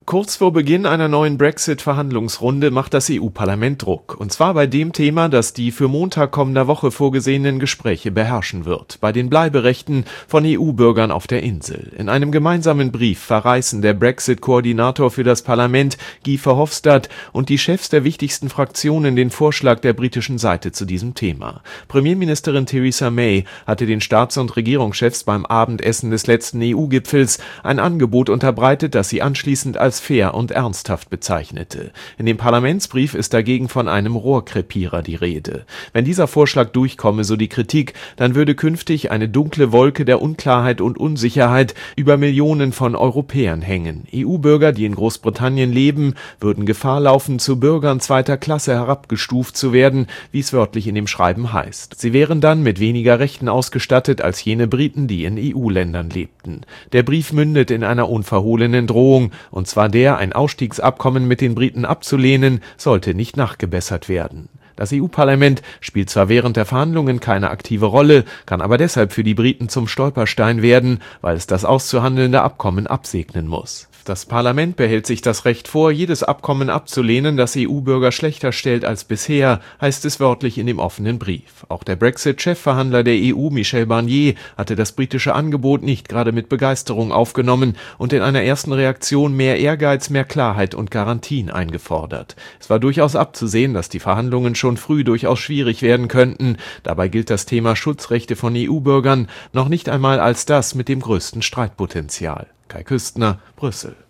Kurz vor Beginn einer neuen Brexit-Verhandlungsrunde macht das EU-Parlament Druck. Und zwar bei dem Thema, das die für Montag kommender Woche vorgesehenen Gespräche beherrschen wird. Bei den Bleiberechten von EU-Bürgern auf der Insel. In einem gemeinsamen Brief verreißen der Brexit-Koordinator für das Parlament, Guy Verhofstadt, und die Chefs der wichtigsten Fraktionen den Vorschlag der britischen Seite zu diesem Thema. Premierministerin Theresa May hatte den Staats- und Regierungschefs beim Abendessen des letzten EU-Gipfels ein Angebot unterbreitet, das sie anschließend als fair und ernsthaft bezeichnete. In dem Parlamentsbrief ist dagegen von einem Rohrkrepierer die Rede. Wenn dieser Vorschlag durchkomme, so die Kritik, dann würde künftig eine dunkle Wolke der Unklarheit und Unsicherheit über Millionen von Europäern hängen. EU-Bürger, die in Großbritannien leben, würden Gefahr laufen, zu Bürgern zweiter Klasse herabgestuft zu werden, wie es wörtlich in dem Schreiben heißt. Sie wären dann mit weniger Rechten ausgestattet als jene Briten, die in EU-Ländern lebten. Der Brief mündet in einer unverhohlenen Drohung, und zwar ein Ausstiegsabkommen mit den Briten abzulehnen, sollte nicht nachgebessert werden. Das EU-Parlament spielt zwar während der Verhandlungen keine aktive Rolle, kann aber deshalb für die Briten zum Stolperstein werden, weil es das auszuhandelnde Abkommen absegnen muss. Das Parlament behält sich das Recht vor, jedes Abkommen abzulehnen, das EU-Bürger schlechter stellt als bisher, heißt es wörtlich in dem offenen Brief. Auch der Brexit-Chefverhandler der EU, Michel Barnier, hatte das britische Angebot nicht gerade mit Begeisterung aufgenommen und in einer ersten Reaktion mehr Ehrgeiz, mehr Klarheit und Garantien eingefordert. Es war durchaus abzusehen, dass die Verhandlungen schon früh durchaus schwierig werden könnten. Dabei gilt das Thema Schutzrechte von EU-Bürgern noch nicht einmal als das mit dem größten Streitpotenzial. Kai Küstner, Brüssel.